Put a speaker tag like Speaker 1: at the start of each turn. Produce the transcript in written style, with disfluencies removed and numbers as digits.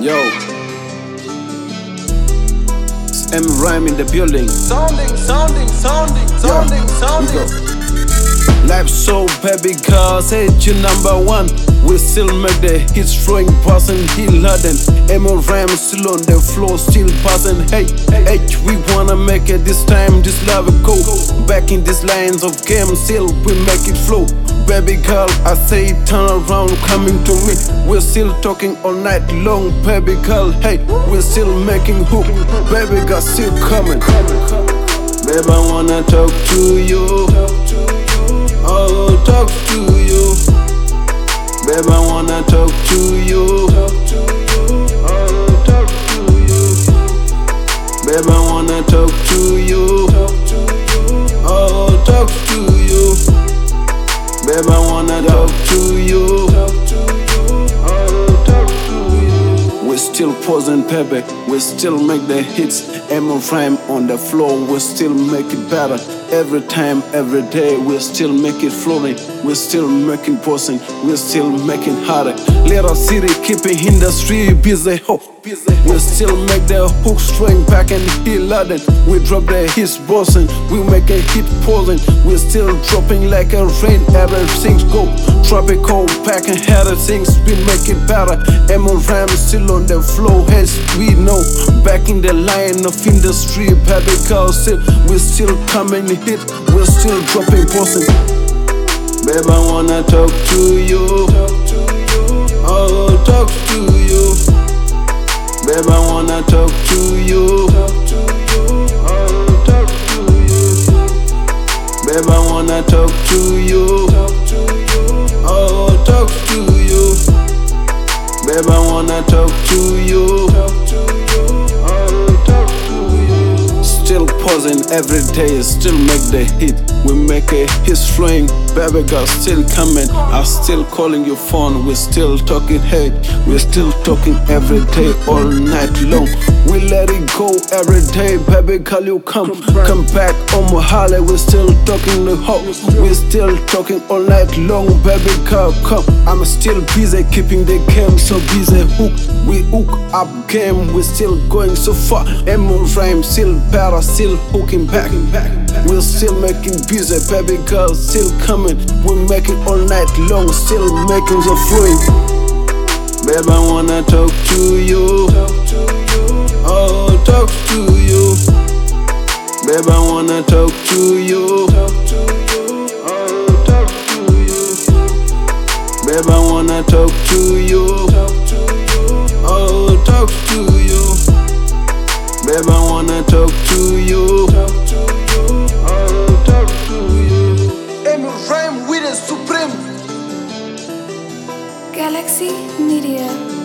Speaker 1: Yo, it's M Rhyme in the building.
Speaker 2: Sounding.
Speaker 1: Life so baby, cause hate you #1. We still make the hits flowing, passing, heal harden. M Rhyme still on the floor, still passing. Hey, we wanna make it this time, this love go. Back in these lines of game, still we make it flow. Baby girl, I say turn around, coming to me. We're still talking all night long, baby girl. Hey, we're still making hook. Baby girl, still coming. Baby, I wanna talk to you. Oh, talk to you. Baby, I wanna talk to you. Oh, talk to you. Baby, I wanna talk to you. Oh, talk to you. Baby, I wanna talk to you. Oh, talk to you. We're still posing, baby. We still make the hits. M Rhyme on the floor. We still make it better. Every time, every day, we still make it flowing. We're still making posing. We're still making harder. Little city keeping industry busy. Ho. We still make the hook string back and hit laden. We drop the hits bossing. We make a hit posing. We're still dropping like a rain. Everything's go tropical, pack and head of things. We make it better. M Rhyme still on the flow. As we know, back in the line of industry, baby girl, still we're still coming hit. We're still dropping posing. Baby, I wanna talk to you. Oh, talk to you. Baby, I wanna talk to you. Oh, talk to you. Baby, I wanna talk to you. Oh, talk to you. Baby, I wanna talk to you. Oh, talk to you. Still posing every day, still make the hit. We make a hit flowing. Baby girl still coming. I'm still calling your phone. We're still talking, hey. We're still talking every day, all night long. We let it go every day. Baby girl, you come back on my Harley. We're still talking the hot. We're still talking all night long. Baby girl, come. I'm still busy keeping the game so busy. We hook up game. We're still going so far. M Rhyme still better, still hooking back. We're still making busy, baby girl still coming. We make it all night long, still making the flowing. Baby, I wanna talk to you. Oh, talk to you. Baby, I wanna talk to you. Oh, talk to you. Baby, I wanna talk to you. Oh, talk to you. Baby, I wanna talk to you. Oh, talk to you.
Speaker 2: M Rhyme with the Supreme.
Speaker 3: Galaxy Media.